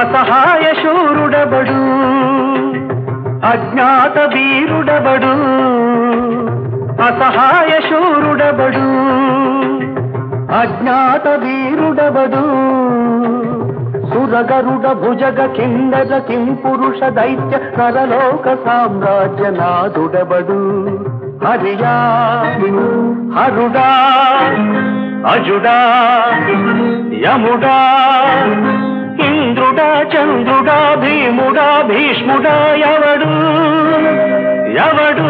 అసహాయ శూరుడబడు అజ్ఞాత వీరుడబడు అసహాయ శూరుడబడు అజ్ఞాత వీరుడబడు సురగరుడ భుజగ కిందర కింపురుష దైత్య నరలోక సామ్రాజ్య నాదుడబడు హరియా హరుడా అజుడా యముడా ఇంద్రుడా చంద్రుడా భీముడా భీష్ముడా ఎవడు ఎవడు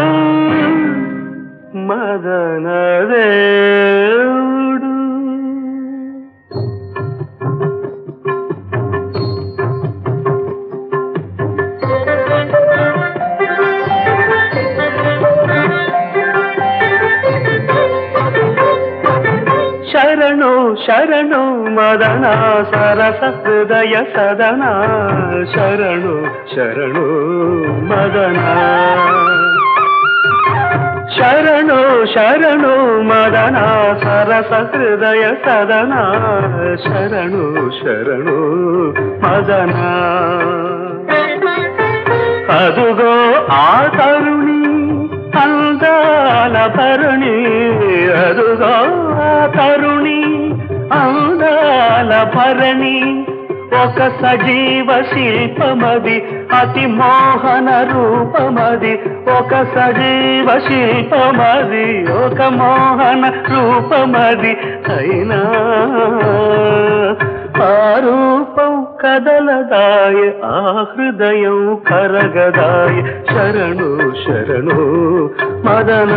మదనదేవుడు. శరణు శరణు మదన సరస హృదయ సదన శరణు శరణు మదన శరణు శరణు మదన సరస హృదయ సదన శరణు శరణు మదన. అదుగో ఆ తరుణి అందాల భరణి అదుగో ఆ తరుణి అందాల భరణి ఒక సజీవ శిల్పమది అతి మోహన రూపమది ఒక సజీవ శిల్పమది ఒక మోహన రూపమది అయినా ఆ రూపం కదలదాయ ఆ హృదయం కరగదాయ శరణు శరణు మదన.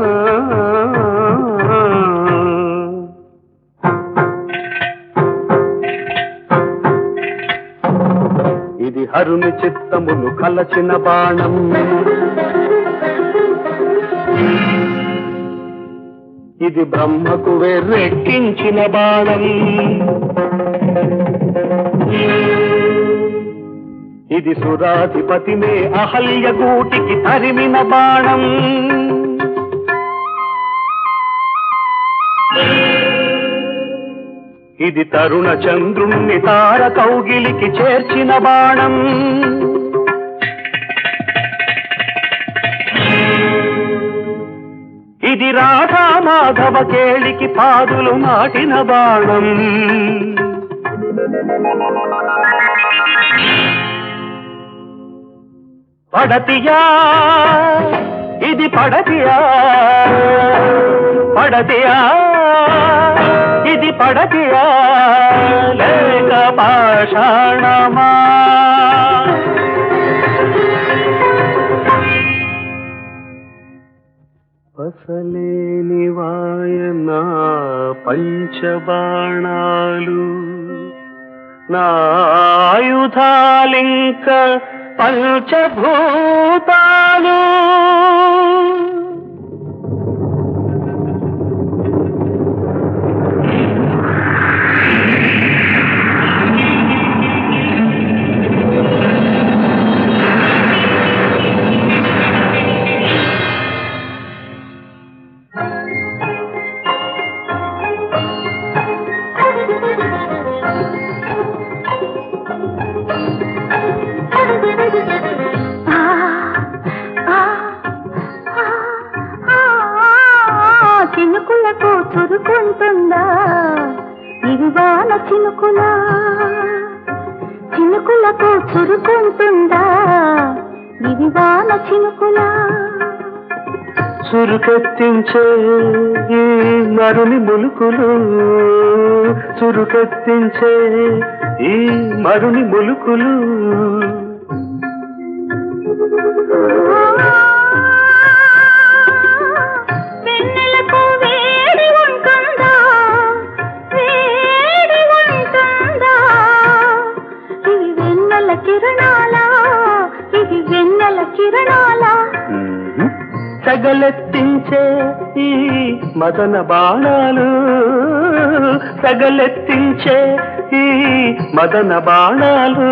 ఇది హరుని చిత్తమును కలచిన బాణం ఇది బ్రహ్మకు వెర్రెక్కించిన బాణం ఇది సురాధిపతినే అహల్య గూటికి తరిమిన బాణం ఇది తరుణ చంద్రుణ్ణి తార కౌగిలికి చేర్చిన బాణం ఇది రాధా మాధవ కేళికి పాదులు నాటిన బాణం పడతియా ఇది పడతియా పడతియా ఇది పడతియా లేక పాషాణమా పసలేని వాయన పంచబాణాలు నా ఆయుధాలింక పంచభూతాలు చినుకులకు చురుకుంటుందా ఇది వాన చినుకులా చినుకులకు చురుకుంటుందా ఇది వాన చినుకులా చురుకెత్తించే ఈ మరుని ములుకులు చురుకెత్తించే ఈ మరుని ములుకులు సగలెత్తించే ఈ మదన బాణాలు సగలెత్తించే ఈ మదన బాణాలు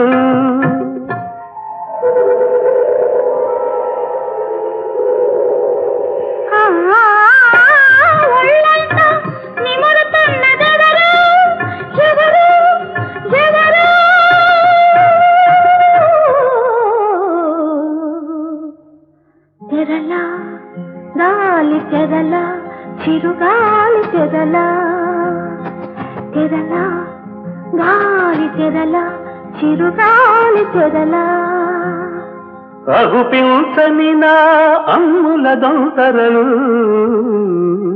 చిరుగాలి తెరలా తెరలా గాలి తెరలా చిరుగాలి తెరలా అగుపించని నా అమ్ముల దొంతరలు